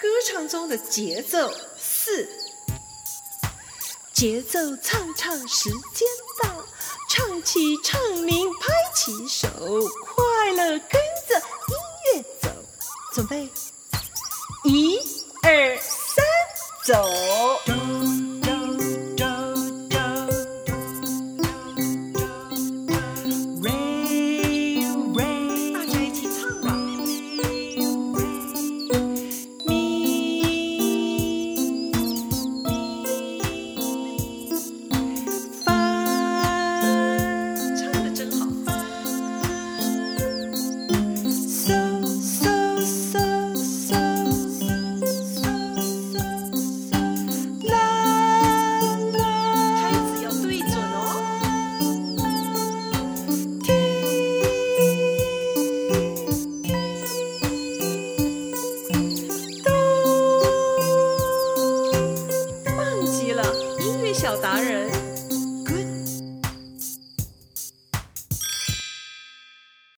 歌唱中的节奏4，节奏唱唱时间到，唱起唱铃拍起手，快乐跟着音乐走，准备1、2、3，走。小达人。